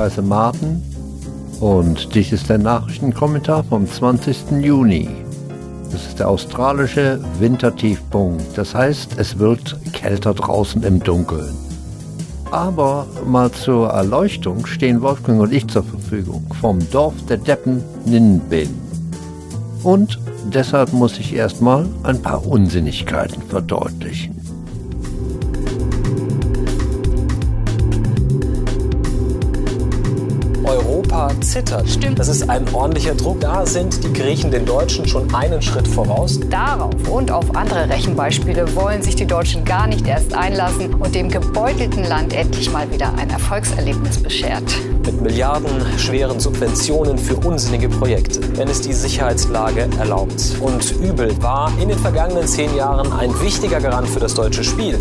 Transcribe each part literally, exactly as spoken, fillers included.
heiße Martin und dies ist der Nachrichtenkommentar vom zwanzigsten Juni. Das ist der australische Wintertiefpunkt. Das heißt, es wird kälter draußen im Dunkeln. Aber mal zur Erleuchtung stehen Wolfgang und ich zur Verfügung vom Dorf der Deppen Ninbin. Und deshalb muss ich erstmal ein paar Unsinnigkeiten verdeutlichen. Europa zittert. Stimmt. Das ist ein ordentlicher Druck. Da sind die Griechen den Deutschen schon einen Schritt voraus. Darauf und auf andere Rechenbeispiele wollen sich die Deutschen gar nicht erst einlassen und dem gebeutelten Land endlich mal wieder ein Erfolgserlebnis beschert. Mit milliardenschweren Subventionen für unsinnige Projekte, wenn es die Sicherheitslage erlaubt. Und Übel war in den vergangenen zehn Jahren ein wichtiger Garant für das deutsche Spiel.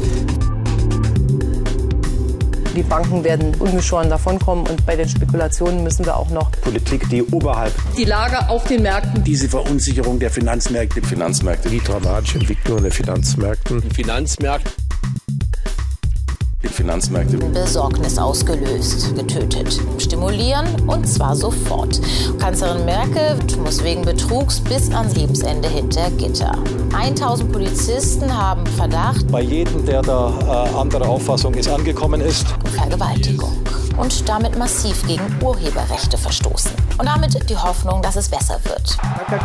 Die Banken werden ungeschoren davonkommen und bei den Spekulationen müssen wir auch noch Politik, die oberhalb die Lage auf den Märkten, diese Verunsicherung der Finanzmärkte, Finanzmärkte, die dramatische Entwicklung der Finanzmärkten, die Finanzmärkte, die Finanzmärkte, Besorgnis ausgelöst, getötet, stimulieren und zwar sofort. Kanzlerin Merkel muss wegen Betrugs bis ans Lebensende hinter Gitter. tausend Polizisten haben Verdacht. Bei jedem, der da äh, anderer Auffassung ist, angekommen ist. Vergewaltigung. Und damit massiv gegen Urheberrechte verstoßen. Und damit die Hoffnung, dass es besser wird.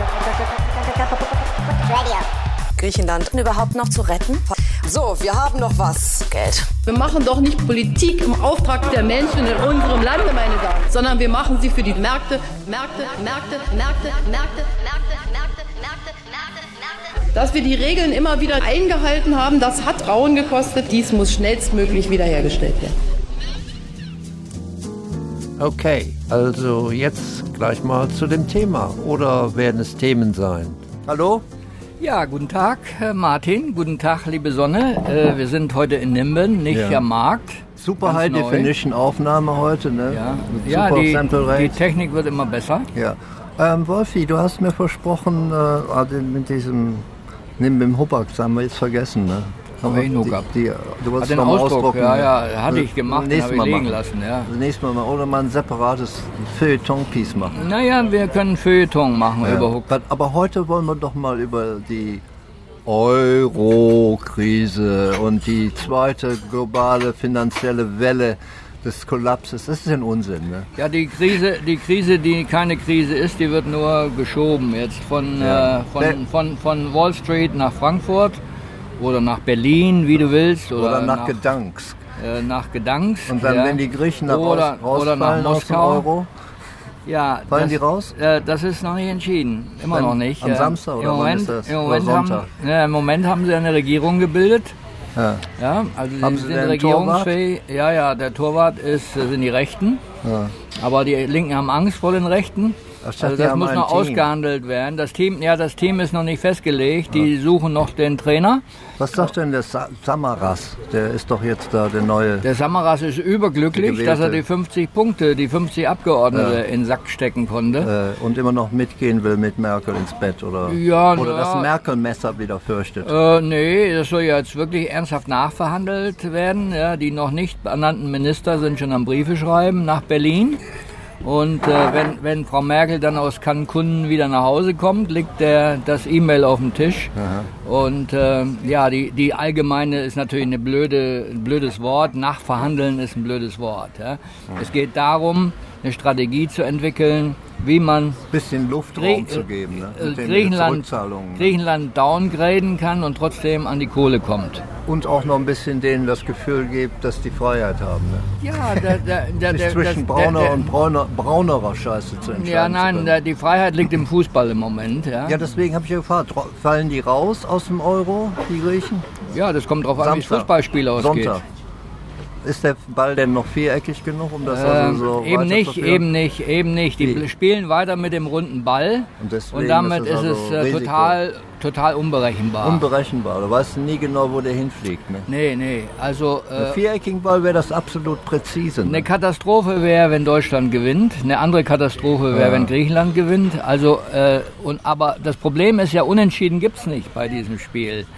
Griechenland überhaupt noch zu retten? So, wir haben noch was. Geld. Wir machen doch nicht Politik im Auftrag der Menschen in unserem Lande, meine Damen, sondern wir machen sie für die Märkte, Märkte, Märkte, Märkte, Märkte, Märkte, Märkte, Märkte, Märkte, Märkte. Dass wir die Regeln immer wieder eingehalten haben, das hat Rauen gekostet. Dies muss schnellstmöglich wiederhergestellt werden. Okay, also jetzt gleich mal zu dem Thema. Oder werden es Themen sein? Hallo? Ja, guten Tag, Martin. Guten Tag, liebe Sonne. Äh, wir sind heute in Nimben, nicht ja. am Markt. Super High Definition Aufnahme heute, ne? Ja, Mit ja super die, Sample Rate. die Technik wird immer besser. Ja. Ähm, Wolfi, du hast mir versprochen, äh, mit diesem Nimbim Hubbard, das haben wir jetzt vergessen, ne? Haben wir noch gehabt. Die, du wolltest den noch Ausdruck, ausdrucken. ja, ja, hatte ich gemacht, den habe ich liegen machen. lassen, ja. Nächstes Mal mal. Oder mal ein separates Feuilleton-Piece machen. Naja, wir können Feuilleton machen ja. über Hubbard. Aber heute wollen wir doch mal über die Euro-Krise und die zweite globale finanzielle Welle des Kollapses. Das ist ein Unsinn, ne? Ja, die Krise, die Krise, die keine Krise ist, die wird nur geschoben jetzt von, ja. äh, von, von, von Wall Street nach Frankfurt oder nach Berlin, wie du willst. Oder, oder nach, nach Gdansk. Äh, nach Gdansk. Und dann, ja. wenn die Griechen nach oder, raus, oder nach Moskau. Aus dem Euro, ja, fallen das, die raus? Äh, das ist noch nicht entschieden. Immer dann noch nicht. Am Samstag oder Im Moment, wann ist das? Im Moment, oder haben, ja, Im Moment haben sie eine Regierung gebildet. Ja. Ja, also haben sie sie sind den regierungsfähig. Torwart? Ja, ja, der Torwart ist, sind die Rechten. Ja. Aber die Linken haben Angst vor den Rechten. Ach, also das muss noch Team. ausgehandelt werden. Das Team, ja, das Team ist noch nicht festgelegt. Die ja. suchen noch den Trainer. Was sagt denn der Sa- Samaras? Der ist doch jetzt da der neue. Der Samaras ist überglücklich, dass er die fünfzig Punkte, die fünfzig Abgeordnete ja. in den Sack stecken konnte. Äh, und immer noch mitgehen will mit Merkel ins Bett, oder? Ja, oder na, das Merkel-Messer wieder fürchtet. Äh, nee, das soll ja jetzt wirklich ernsthaft nachverhandelt werden. Ja, die noch nicht benannten Minister sind schon am Briefe schreiben nach Berlin. Und äh, wenn, wenn Frau Merkel dann aus Cancun wieder nach Hause kommt, liegt der, das E-Mail auf dem Tisch. Aha. Und äh, ja, die, die allgemeine ist natürlich eine blöde, ein blödes Wort. Nachverhandeln ist ein blödes Wort. Ja. Es geht darum, eine Strategie zu entwickeln, wie man bisschen Luftraum zu geben, ne? Mit Griechenland, Griechenland downgraden kann und trotzdem an die Kohle kommt. Und auch noch ein bisschen denen das Gefühl gibt, dass die Freiheit haben. Ne? Ja, der, der, der, sich zwischen das, brauner der, der, und brauner, braunerer Scheiße zu entscheiden. Ja, nein, der, die Freiheit liegt im Fußball im Moment. Ja, ja deswegen habe ich ja gefragt, fallen die raus aus dem Euro, die Griechen? Ja, das kommt drauf an, wie das Fußballspiel ausgeht. Sonntag. Ist der Ball denn noch viereckig genug, um das ähm, also so eben nicht, eben nicht, eben nicht. Die Wie? spielen weiter mit dem runden Ball und, und damit ist es, ist es äh, total, total unberechenbar. Unberechenbar, du weißt nie genau, wo der hinfliegt. Ne? Nee, nee, also... Äh, Ein viereckigen Ball wäre das absolut präzise. Ne? Eine Katastrophe wäre, wenn Deutschland gewinnt, eine andere Katastrophe wäre, ja. wenn Griechenland gewinnt. Also, äh, und, aber das Problem ist ja, Unentschieden gibt es nicht bei diesem Spiel.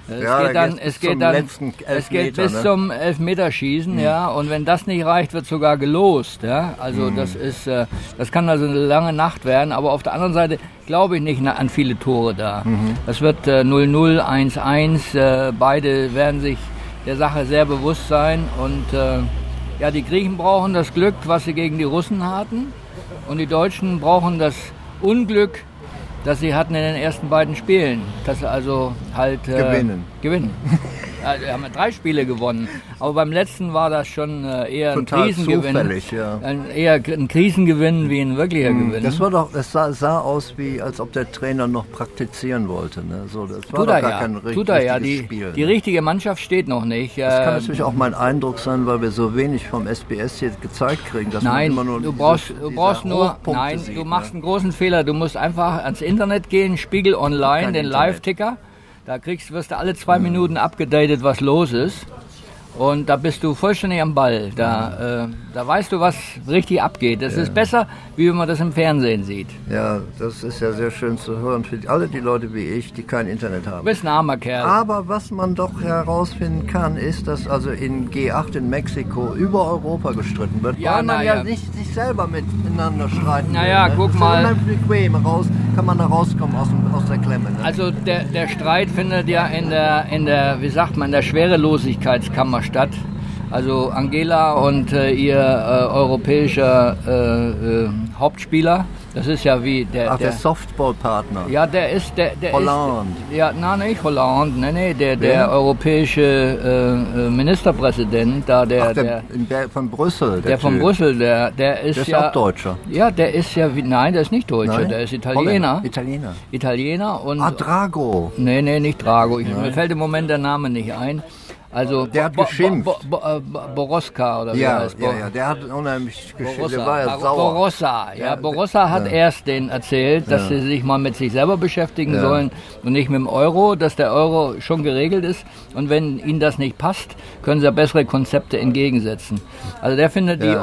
Es ja, geht dann, es geht dann, es geht bis ne? zum Elfmeterschießen, mhm. ja. Und wenn das nicht reicht, wird sogar gelost, ja. Also mhm. das ist, äh, das kann also eine lange Nacht werden. Aber auf der anderen Seite glaube ich nicht an viele Tore da. Mhm. Das wird äh, null null, eins eins. Äh, beide werden sich der Sache sehr bewusst sein. Und äh, ja, die Griechen brauchen das Glück, was sie gegen die Russen hatten. Und die Deutschen brauchen das Unglück, das sie hatten in den ersten beiden Spielen, dass sie also halt äh, gewinnen. gewinnen. Also, wir haben drei Spiele gewonnen, aber beim letzten war das schon äh, eher Total ein Krisengewinn. Zufällig, ja. Ein, eher ein Krisengewinn wie ein wirklicher mhm. Gewinn. Das war doch, das sah, sah aus wie, als ob der Trainer noch praktizieren wollte. Ne? So, das war Tut doch er gar ja. kein richtiges Tut er ja. Die, Spiel. Die ne? richtige Mannschaft steht noch nicht. Das kann ähm, natürlich auch mein Eindruck sein, weil wir so wenig vom S B S hier gezeigt kriegen. Dass nein, man immer nur du diese, brauchst, diese du brauchst nur, Hochpunkte nein, sieht, du machst ne? einen großen Fehler. Du musst einfach ans Internet gehen, Spiegel Online, Kein den Internet. Live-Ticker. Da kriegst, wirst du alle zwei mhm. Minuten abgedatet, was los ist. Und da bist du vollständig am Ball. Da, äh, da weißt du, was richtig abgeht. Das ja. ist besser, wie wenn man das im Fernsehen sieht. Ja, das ist ja sehr schön zu hören für alle die Leute wie ich, die kein Internet haben. Du bist ein armer Kerl. Aber was man doch herausfinden kann, ist, dass also in G acht in Mexiko über Europa gestritten wird, ja, weil man ja, ja nicht sich selber miteinander streiten Naja, will, ne? guck das mal. Ist bequem. Raus, kann man da rauskommen aus, dem, aus der Klemme. Ne? Also der, der Streit findet ja in der, in der, wie sagt man, in der Schwerelosigkeitskammer statt. Also Angela und äh, ihr äh, europäischer äh, äh, Hauptspieler, das ist ja wie der... Ach, der, der Softballpartner. Ja, der ist... Der, der Hollande. Ist, ja, nein, nicht Hollande, nee, nee, der, der ja. europäische äh, Ministerpräsident, da der... Ach, der, der in Ber- von Brüssel. Der, der von Typ. Brüssel, der, der ist der ist ja... auch Deutscher. Ja, der ist ja... Wie, nein, der ist nicht Deutscher, Nein? der ist Italiener. Holländer. Italiener. Italiener und... Ah, Drago. Nee, nee, nicht Drago. Ich, mir fällt im Moment der Name nicht ein. Also der hat Bo- geschimpft. Bo- Bo- Bo- Bo- Boroska oder wie Ja, heißt ja, ja, der hat unheimlich geschimpft. Der war ja Borossa, sauer. Borossa, ja, Ja, Borossa hat ja. erst denen erzählt, dass Ja. sie sich mal mit sich selber beschäftigen Ja. sollen und nicht mit dem Euro, dass der Euro schon geregelt ist und wenn ihnen das nicht passt, können sie ja bessere Konzepte entgegensetzen. Also der findet Ja. die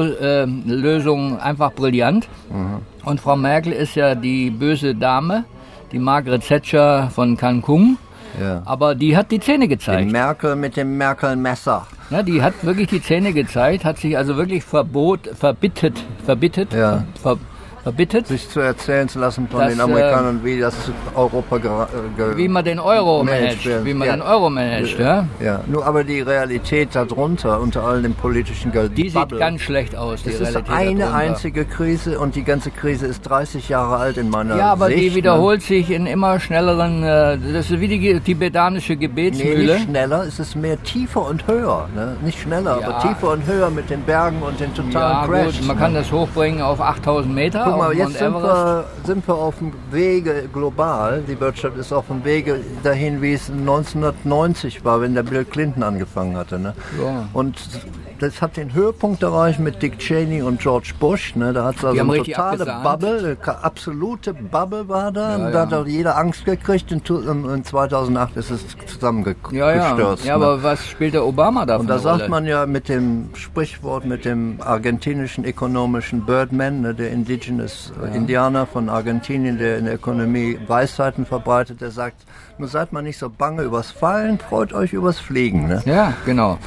Euro-Lösung einfach brillant Mhm. und Frau Merkel ist ja die böse Dame, die Margaret Thatcher von Cancun. Ja. Aber die hat die Zähne gezeigt. Die Merkel mit dem Merkel-Messer. Ja, die hat wirklich die Zähne gezeigt, hat sich also wirklich verbot, verbittet, verbittet, Ja. ver, verbittet, Sich zu erzählen zu lassen von Das, den Amerikanern, wie das Europa ge ge wie man den Euro managed managt, wird. wie man Ja. den Euro managt, ja. Ja, nur aber die Realität darunter, unter all dem politischen Geld, Die sieht ganz schlecht aus, die Das ist Realität eine darunter. einzige Krise und die ganze Krise ist dreißig Jahre alt in meiner Ja, aber Sicht. die ne? wiederholt sich in immer schnelleren, äh, das ist wie die ge- tibetanische Nee, Gebetsmühle. nicht schneller, es ist mehr tiefer und höher. Ne? Nicht schneller, Ja. aber tiefer und höher mit den Bergen und den totalen Ja Crash. gut, man ne? kann das hochbringen auf achttausend Meter Guck auf mal, Mount jetzt sind Everest. wir, sind wir auf dem Wege global. Die Wirtschaft ist auf dem Wege dahin, wie es neunzehnhundertneunzig war, wenn der Bill Clinton angefangen hatte. Ne? Ja. Und das hat den Höhepunkt erreicht mit Dick Cheney und George Bush. Ne? Da hat es also haben eine richtig totale abgesahnt. Bubble, eine absolute Bubble war da. Ja, und ja. da hat auch jeder Angst gekriegt. Und in zweitaunacht ist es zusammengestürzt. Ja, ja, ne? ja, aber was spielt der Obama da für Und da eine sagt Rolle? man ja mit dem Sprichwort, mit dem argentinischen ökonomischen Birdman, ne, der Indigenous äh, Indianer von Argentinien, der in der Ökonomie Weisheiten verbreitet, der sagt, nur seid mal nicht so bange übers Fallen, freut euch übers Fliegen. Ne? Ja, genau.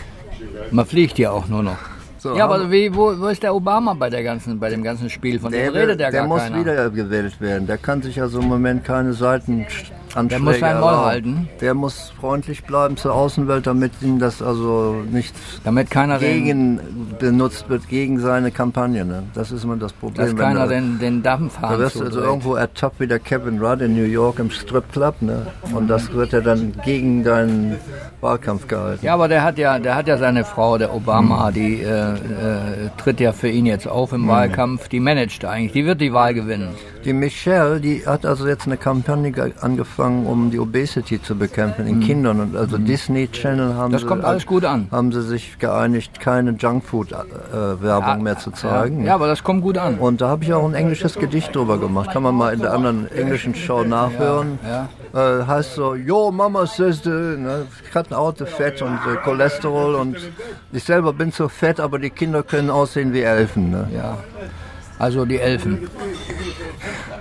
Man fliegt ja auch nur noch. So, ja, haben- aber wie, wo, wo ist der Obama bei der ganzen, bei dem ganzen Spiel? Von dem redet der der gar muss keiner. wieder gewählt werden. Der kann sich also im Moment keine Seitenanschläge Der muss sein Maul erlauben. halten. Der muss freundlich bleiben zur Außenwelt, damit ihm das also nicht Damit keiner den, gegen benutzt wird gegen seine Kampagne. Ne? Das ist immer das Problem. dass wenn keiner da- den, den Da Dampfhahn wirst du also zudreht. irgendwo ertappt wie der Kevin Rudd in New York im Stripclub, ne? Und das wird ja dann gegen deinen Wahlkampf gehalten. Ja, aber der hat ja, der hat ja seine Frau, der Obama, die äh, äh, tritt ja für ihn jetzt auf im Wahlkampf. Die managt eigentlich, die wird die Wahl gewinnen. Die Michelle, die hat also jetzt eine Kampagne ge- angefangen, um die Obesity zu bekämpfen in Kindern. Und also Disney Channel haben Das sie, kommt alles gut an. haben sie sich geeinigt, keine Junkfood-Werbung Ja, mehr zu zeigen. Ja, aber das kommt gut an. Und da habe ich auch ein englisches Gedicht drüber gemacht. Kann man mal in der anderen englischen Show nachhören. Ja, Äh, heißt so, yo, Mama says the, ne, cut out the fat und äh, Cholesterol. Und ich selber bin so fett, aber die Kinder können aussehen wie Elfen. Ne? ja. Also die Elfen.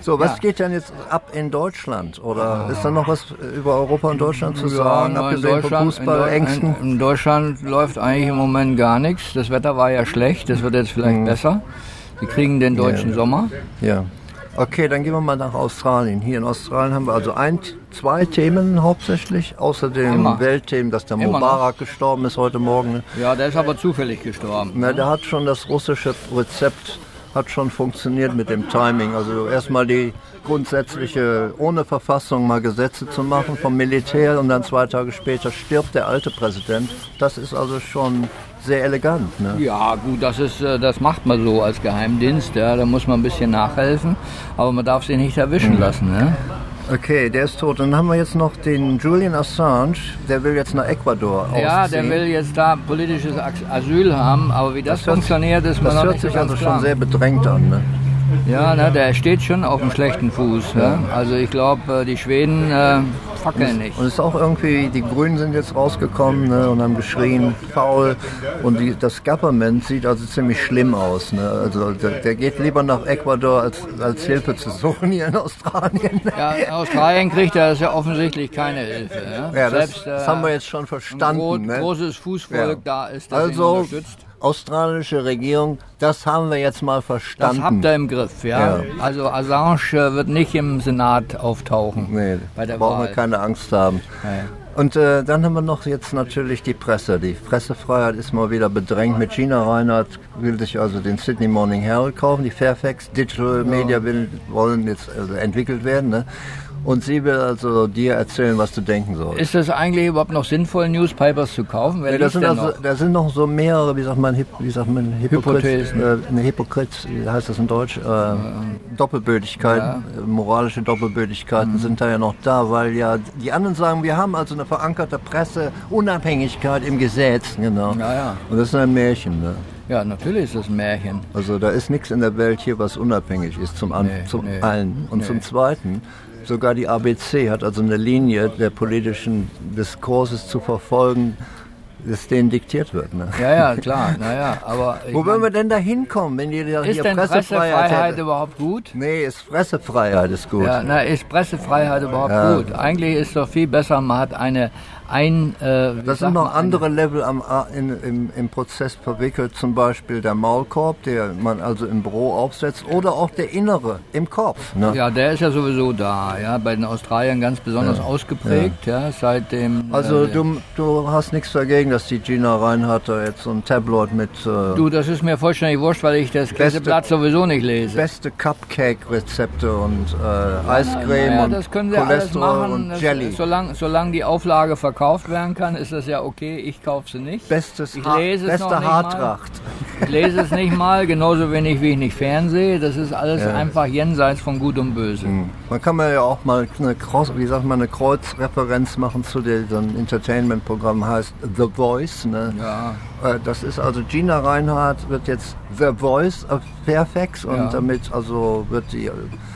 So, was Ja. geht denn jetzt ab in Deutschland? Oder ist da noch was über Europa und Deutschland zu sagen, Ja, abgesehen von Fußballängsten? In, in Deutschland läuft eigentlich im Moment gar nichts. Das Wetter war ja schlecht, das wird jetzt vielleicht Mhm. besser. Wir kriegen den deutschen Ja. Sommer. Ja. Okay, dann gehen wir mal nach Australien. Hier in Australien haben wir also ein, zwei Themen hauptsächlich, außer dem Immer. Weltthemen, dass der Immer noch. Mubarak gestorben ist heute Morgen. Ja, der ist aber zufällig gestorben. Na, der hat schon das russische Rezept hat schon funktioniert mit dem Timing. Also erstmal die grundsätzliche, ohne Verfassung mal Gesetze zu machen vom Militär und dann zwei Tage später stirbt der alte Präsident. Das ist also schon sehr elegant. Ne? Ja, gut, das ist, äh, das macht man so als Geheimdienst. Ja, da muss man ein bisschen nachhelfen, aber man darf sich nicht erwischen Mhm. lassen. Ne? Okay, der ist tot. Dann haben wir jetzt noch den Julian Assange, der will jetzt nach Ecuador Ja, ausziehen. der will jetzt da politisches As- Asyl haben, aber wie das, Das hört- funktioniert, ist mir Das noch hört nicht so sich ganz also klar. schon sehr bedrängt an. Ne? Ja, ne, der steht schon auf einem schlechten Fuß. Ja. Also ich glaube, die Schweden äh, fackeln nicht. Und es ist auch irgendwie, die Grünen sind jetzt rausgekommen, ne, und haben geschrien, faul. Und die, das Government sieht also ziemlich schlimm aus. Ne? Also der, der geht lieber nach Ecuador, als, als Hilfe zu suchen hier in Australien. Ja, in Australien kriegt er ja offensichtlich keine Hilfe. Ja, Ja, das, Selbst, das äh, haben wir jetzt schon verstanden. Ein gro ne? großes Fußvolk Ja. da ist, das ihn Also, unterstützt. australische Regierung, das haben wir jetzt mal Das verstanden. habt ihr im Griff, ja. Ja. Also Assange äh, wird nicht im Senat auftauchen. Nee, bei der brauchen Wahl. wir keine Angst haben. Ja. Und äh, dann haben wir noch jetzt natürlich die Presse. Die Pressefreiheit ist mal wieder bedrängt. Mit Gina Reinhardt will sich also den Sydney Morning Herald kaufen. Die Fairfax Digital Media will, wollen jetzt also entwickelt werden. Ne? Und sie will also dir erzählen, was du denken sollst. Ist das eigentlich überhaupt noch sinnvoll, Newspapers zu kaufen? Wer Nee, das liest sind denn also, noch? da sind noch so mehrere, wie sagt man, Hip, wie sagt man Hypokrit, Hypothesen. äh, eine Hypokrit, wie heißt das in Deutsch? Äh, Doppelbödigkeiten, Ja. äh, moralische Doppelbödigkeiten Mhm. sind da ja noch da, weil ja die anderen sagen, wir haben also eine verankerte Presse, Unabhängigkeit im Gesetz, genau. Ja, ja. Und das ist ein Märchen, ne? Ja, natürlich ist das ein Märchen. Also da ist nichts in der Welt hier, was unabhängig ist, zum, An Nee, zum nee. einen. Und Nee. zum Zweiten, sogar die A B C hat also eine Linie der politischen Diskurses zu verfolgen, das denen diktiert wird. Ne? Ja, ja, klar. Naja, aber ich Wo mein, wollen wir denn da hinkommen, wenn ihr hier ist denn Pressefreiheit Pressefreiheit hätte? überhaupt gut? Nee, ist Pressefreiheit ist gut. Ja, na, ist Pressefreiheit überhaupt Ja. gut? Eigentlich ist doch viel besser, man hat eine ein... Äh, wie Das sagt sind noch man, andere Level am, A- in, im, im Prozess verwickelt, zum Beispiel der Maulkorb, der man also im Büro aufsetzt, oder auch der Innere im Kopf. Ne? Ja, der ist ja sowieso da, ja, bei den Australiern ganz besonders Ja. ausgeprägt, ja, seitdem... Also äh, du, du hast nichts dagegen, dass die Gina Reinhardt da jetzt so ein Tabloid mit äh, Du, das ist mir vollständig wurscht, weil ich das Käseblatt sowieso nicht lese. beste Cupcake-Rezepte und äh, Eiscreme Naja, und das können sie alles Cholesterol machen. und Das, Jelly. solange, solange die Auflage verkauft werden kann, ist das ja okay. Ich kaufe sie nicht. Bestes ich Ha- lese es noch beste nicht Haartracht. Mal. Ich lese es nicht mal, genauso wenig wie ich nicht fernsehe. Das ist alles Ja. einfach jenseits von Gut und Böse. Man kann ja auch mal eine, Cross, wie sagt man, eine Kreuzreferenz machen zu dem so ein Entertainment-Programm, heißt The Voice. Ne? Ja. Äh, Das ist also Gina Reinhardt wird jetzt The Voice of Fairfax und Ja. damit also wird die,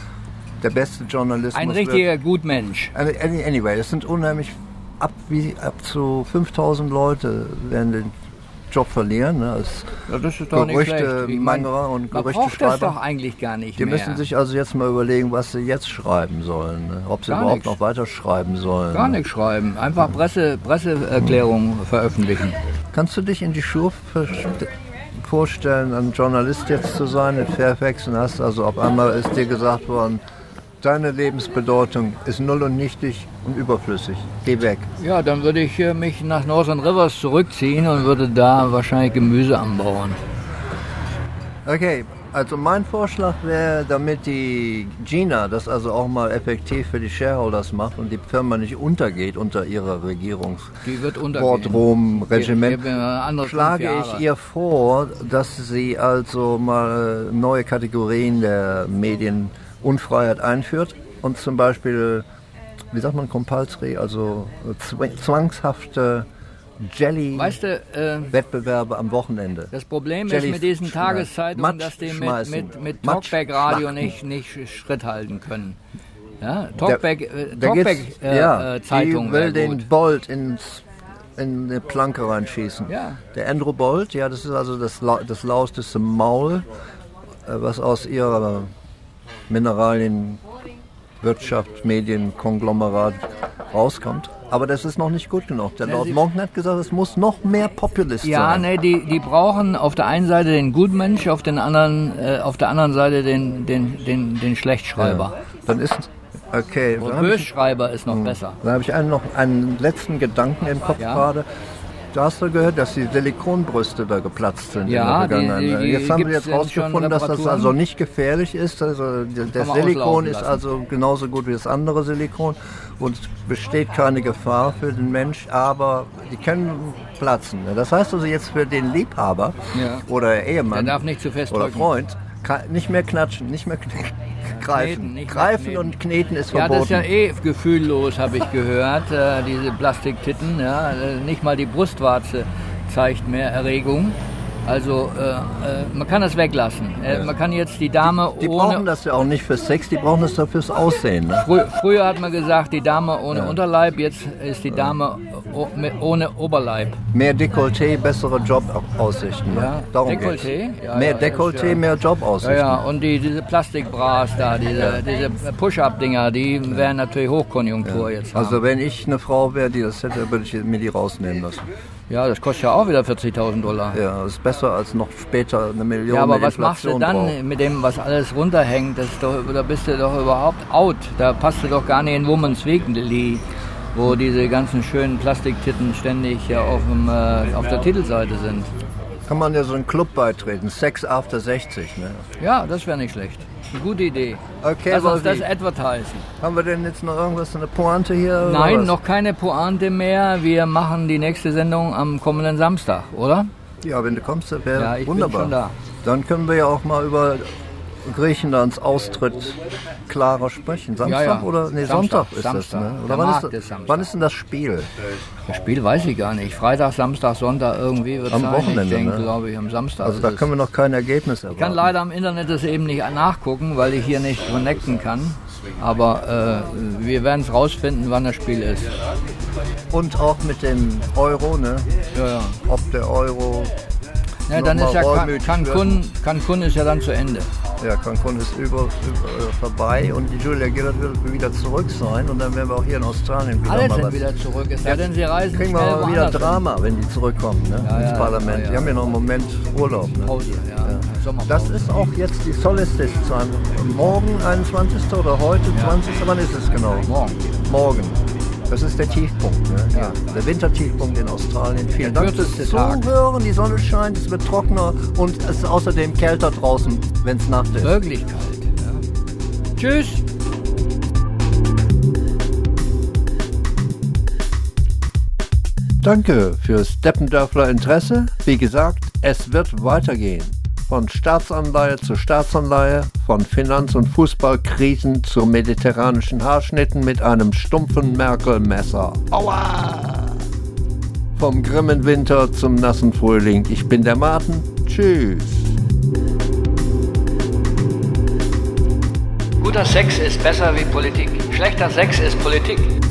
der beste Journalismus. Ein wird- richtiger Gutmensch. Any- any- Anyway, das sind unheimlich, ab, wie, ab zu fünftausend Leute werden den Job verlieren. Ne, als Ja, das ist doch nicht schlecht. Ich mein, Gerüchte-Mangerer und man braucht das Gerüchteschreiber. doch eigentlich gar nicht Die mehr. müssen sich also jetzt mal überlegen, was sie jetzt schreiben sollen. Ne? Ob sie Gar überhaupt nichts. noch weiter schreiben sollen. Gar nichts schreiben. Einfach Presse, Presseerklärungen veröffentlichen. Kannst du dich in die Schuhe verste- vorstellen, ein Journalist jetzt zu sein in Fairfax und hast also auf einmal ist dir gesagt worden, deine Lebensbedeutung ist null und nichtig und überflüssig. Geh weg. Ja, dann würde ich äh, mich nach Northern Rivers zurückziehen und würde da wahrscheinlich Gemüse anbauen. Okay, also mein Vorschlag wäre, damit die Gina das also auch mal effektiv für die Shareholders macht und die Firma nicht untergeht unter ihrer Regierungs Die wird untergehen. Boardroom-Regiment, Ich- ich- ich- andere fünf schlage Jahre. ich ihr vor, dass sie also mal neue Kategorien der Medienunfreiheit einführt und zum Beispiel, wie sagt man, compulsory, also zw- zwangshafte Weißt du, äh, Jelly-Wettbewerbe am Wochenende. das Problem Jelly ist mit diesen schmeißen. Tageszeitungen, Matsch dass die mit, schmeißen. mit, mit Matsch Talkback-Radio schlachten. nicht, nicht Schritt halten können. Ja, Talkback, äh, Da geht's- Talkback äh, ja, äh, Zeitung die will wäre den gut. Bolt ins, in eine Planke reinschießen. Ja. Der Andrew Bolt, ja, das ist also das, lau- das lauteste Maul, äh, was aus ihrer Mineralien, Wirtschaft, Medien, Konglomerat rauskommt. Aber das ist noch nicht gut genug. Der Lord Monckton hat gesagt, es muss noch mehr Populist ja, sein. Ja, nee, die, die brauchen auf der einen Seite den Gutmensch, auf, den anderen, äh, auf der anderen Seite den, den, den, den Schlechtschreiber. Ja. Dann ist okay. Der Bösschreiber ist noch mh. besser. Dann habe ich einen, noch einen letzten Gedanken im Kopf ja. gerade. Du hast doch gehört, dass die Silikonbrüste da geplatzt sind ja, in der Vergangenheit. Die, die, die jetzt haben wir jetzt rausgefunden, dass das also nicht gefährlich ist. Also der Silikon ist also genauso gut wie das andere Silikon und besteht keine Gefahr für den Mensch, aber die können platzen. Das heißt also jetzt für den Liebhaber ja. oder Ehemann der darf nicht zu fest oder drücken. Freund nicht mehr klatschen, nicht mehr kneten. Greifen, kneten, Greifen kneten. und kneten ist ja, verboten. Ja, das ist ja eh gefühllos, habe ich gehört, äh, diese Plastiktitten. Ja, nicht mal die Brustwarze zeigt mehr Erregung. Also äh, äh, man kann das weglassen. Äh, ja. Man kann jetzt die Dame die, die ohne... Die brauchen das ja auch nicht für Sex, die brauchen das doch fürs Aussehen. Ne? Frü früher hat man gesagt, die Dame ohne ja. Unterleib, jetzt ist die Dame ohne Oberleib. Mehr Dekolleté, bessere Jobaussichten. Ne? Ja. Darum Dekolleté? Ja, mehr ja, Dekolleté, ja. mehr Jobaussichten. Ja, ja, und die, diese Plastikbras da, diese, ja. diese Push-Up-Dinger, die ja. wären natürlich Hochkonjunktur ja. jetzt. Haben. Also wenn ich eine Frau wäre, die das hätte, würde ich mir die rausnehmen lassen. Ja, das kostet ja auch wieder vierzigtausend Dollar. Ja, das ist besser als noch später eine Million. Ja, aber was machst du dann drauf. mit dem, was alles runterhängt? Das ist doch, da bist du doch überhaupt out. Da passt du doch gar nicht in Woman's Weekly, wo diese ganzen schönen Plastiktitten ständig ja auf, dem, äh, auf der Titelseite sind. Kann man ja so einen Club beitreten, Sex After sechzig, ne? Ja, das wäre nicht schlecht. Eine gute Idee. Okay, lass uns das advertisen. Haben wir denn jetzt noch irgendwas, eine Pointe hier? Nein, noch keine Pointe mehr. Wir machen die nächste Sendung am kommenden Samstag, oder? Ja, wenn du kommst, wäre ja, ich wunderbar. Bin schon da. Dann können wir ja auch mal über Griechenlands Austritt klarer sprechen. Samstag ja, ja. oder? Nee, Sonntag, Sonntag ist Samstag. das, ne? Oder wann ist, ist wann ist denn das Spiel? Das Spiel weiß ich gar nicht. Freitag, Samstag, Sonntag irgendwie wird es am sein. Wochenende, ich denke, ne? glaube ich, am Samstag. Also da können wir noch kein Ergebnis erwarten. Ich kann leider am Internet das eben nicht nachgucken, weil ich hier nicht connecten kann. Aber äh, wir werden es rausfinden, wann das Spiel ist. Und auch mit dem Euro, ne? Ja, ja. Ob der Euro... Ja, dann ist ja Cancun, Cancun ist ja dann zu Ende. Ja, Cancun ist über, über, vorbei und die Julia Gillard wird wieder zurück sein und dann werden wir auch hier in Australien wieder Alle mal sind was. wieder zurück, es sei denn, sie reisen kriegen wir mal wieder Drama, hin. Wenn die zurückkommen, ne? Ja, ins ja, Parlament. Ja, ja. Die haben ja noch einen Moment Urlaub. Ne? Pause, ja. Ja. Das ist auch jetzt die Solstice. Morgen einundzwanzigsten oder heute zwanzigsten Wann ist es genau? Morgen. Morgen. Das ist der Tiefpunkt, ne? Ja. Der Wintertiefpunkt in Australien. Vielen Dank fürs Tag. Zuhören. Die Sonne scheint, es wird trockener und es ist außerdem kälter draußen, wenn es Nacht ist. Wirklich kalt. Ja. Tschüss. Danke fürs Deppendörfler Interesse. Wie gesagt, es wird weitergehen. Von Staatsanleihe zu Staatsanleihe, von Finanz- und Fußballkrisen zu mediterranischen Haarschnitten mit einem stumpfen Merkel-Messer. Aua! Vom grimmen Winter zum nassen Frühling. Ich bin der Martin. Tschüss. Guter Sex ist besser wie Politik. Schlechter Sex ist Politik.